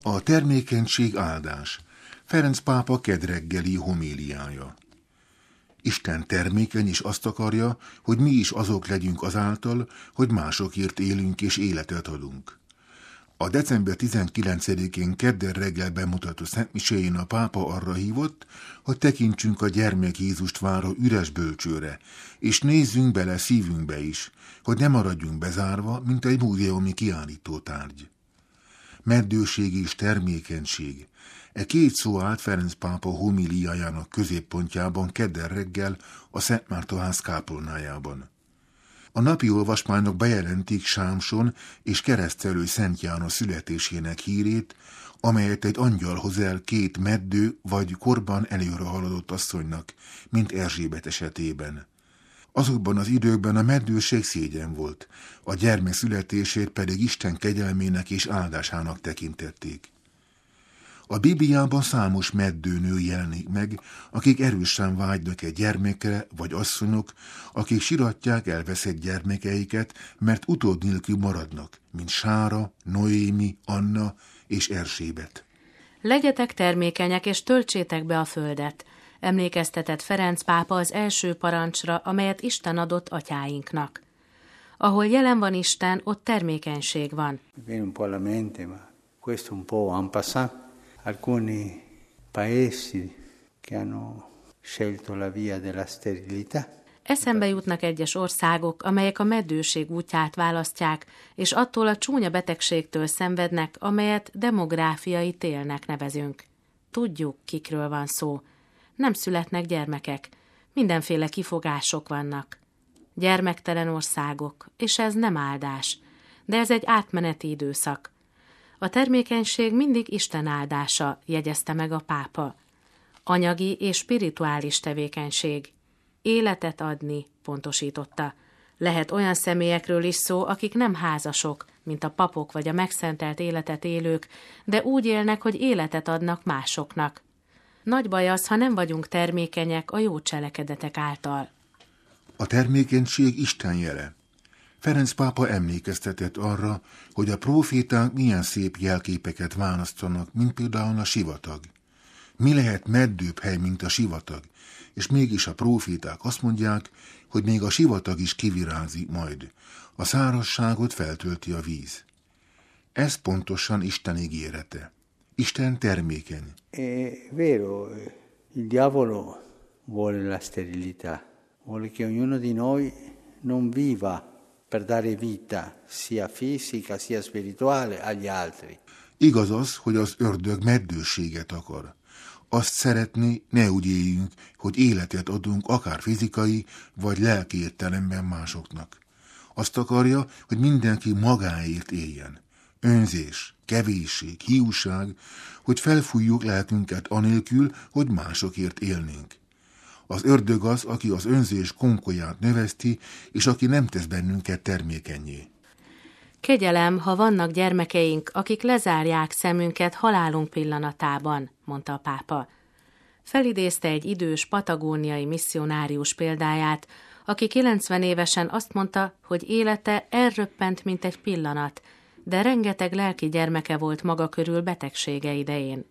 A termékenység áldás. Ferenc pápa kedreggeli homíliája. Isten termékeny és azt akarja, hogy mi is azok legyünk azáltal, hogy másokért élünk és életet adunk. A december 19-én kedden reggel bemutató szentmiséjén a pápa arra hívott, hogy tekintsünk a gyermek Jézust váró üres bölcsőre, és nézzünk bele szívünkbe is, hogy ne maradjunk bezárva, mint egy múzeumi kiállítótárgy. Meddőség és termékenység. E két szó állt Ferenc pápa homíliájának középpontjában kedden reggel a Szent Márta ház kápolnájában. A napi olvasmányok bejelentik Sámson és keresztelő Szent János születésének hírét, amelyet egy angyal hoz el két meddő vagy korban előre haladott asszonynak, mint Erzsébet esetében. Azokban az időkben a meddőség szégyen volt, a gyermek születését pedig Isten kegyelmének és áldásának tekintették. A Bibliában számos meddőnő jelenik meg, akik erősen vágynak egy gyermekre, vagy asszonyok, akik siratják elveszett gyermekeiket, mert utód nélkül maradnak, mint Sára, Noémi, Anna és Erzsébet. Legyetek termékenyek és töltsétek be a földet, emlékeztetett Ferenc pápa az első parancsra, amelyet Isten adott atyáinknak. Ahol jelen van Isten, ott termékenység van. Alcuni paesi che hanno scelto la via della sterilità. Eszembe jutnak egyes országok, amelyek a meddőség útját választják, és attól a csúnya betegségtől szenvednek, amelyet demográfiai télnek nevezünk. Tudjuk, kikről van szó. Nem születnek gyermekek. Mindenféle kifogások vannak. Gyermektelen országok, és ez nem áldás. De ez egy átmeneti időszak. A termékenység mindig Isten áldása, jegyezte meg a pápa. Anyagi és spirituális tevékenység. Életet adni, pontosította. Lehet olyan személyekről is szó, akik nem házasok, mint a papok vagy a megszentelt életet élők, de úgy élnek, hogy életet adnak másoknak. Nagy baj az, ha nem vagyunk termékenyek a jó cselekedetek által. A termékenység Isten jele. Ferenc pápa emlékeztetett arra, hogy a próféták milyen szép jelképeket választanak, mint például a sivatag. Mi lehet meddőbb hely, mint a sivatag, és mégis a próféták azt mondják, hogy még a sivatag is kivirázik majd. A szárazságot feltölti a víz. Ez pontosan Isten ígérete. Isten termékeny. È vero, il diavolo vuole la sterilità, vuole che ognuno di noi non viva per dare vita, sia fisica, sia spirituale, agli altri. Igaz az, hogy az ördög meddőséget akar. Azt szeretné, ne úgy éljünk, hogy életet adunk akár fizikai vagy lelki értelemben másoknak. Azt akarja, hogy mindenki magáért éljen. Önzés, kevésség, hiúság, hogy felfújjuk lelkünket anélkül, hogy másokért élnénk. Az ördög az, aki az önzés konkolyát növeszti, és aki nem tesz bennünket termékennyé. Kegyelem, ha vannak gyermekeink, akik lezárják szemünket halálunk pillanatában, mondta a pápa. Felidézte egy idős patagóniai misszionárius példáját, aki 90 évesen azt mondta, hogy élete elröppent, mint egy pillanat, de rengeteg lelki gyermeke volt maga körül betegsége idején.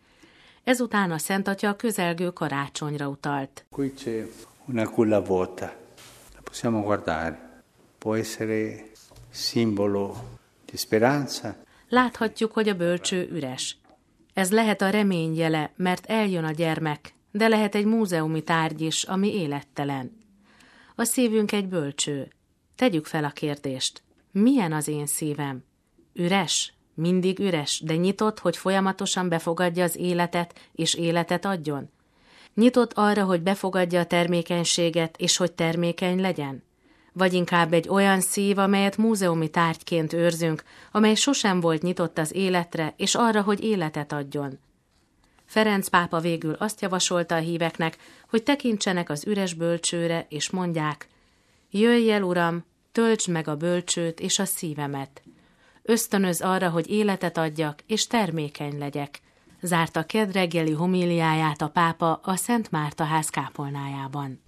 Ezután a Szent Atya a közelgő karácsonyra utalt. Qui c'è una culla vuota, la possiamo guardare, può essere simbolo di speranza. Láthatjuk, hogy a bölcső üres. Ez lehet a remény jele, mert eljön a gyermek, de lehet egy múzeumi tárgy is, ami élettelen. A szívünk egy bölcső. Tegyük fel a kérdést. Milyen az én szívem? Üres? Mindig üres, de nyitott, hogy folyamatosan befogadja az életet, és életet adjon? Nyitott arra, hogy befogadja a termékenységet, és hogy termékeny legyen? Vagy inkább egy olyan szív, amelyet múzeumi tárgyként őrzünk, amely sosem volt nyitott az életre, és arra, hogy életet adjon? Ferenc pápa végül azt javasolta a híveknek, hogy tekintsenek az üres bölcsőre, és mondják: jöjj el, Uram, töltsd meg a bölcsőt és a szívemet. Ösztönöz arra, hogy életet adjak, és termékeny legyek. Zárta kedd reggeli homíliáját a pápa a Szent Márta ház kápolnájában.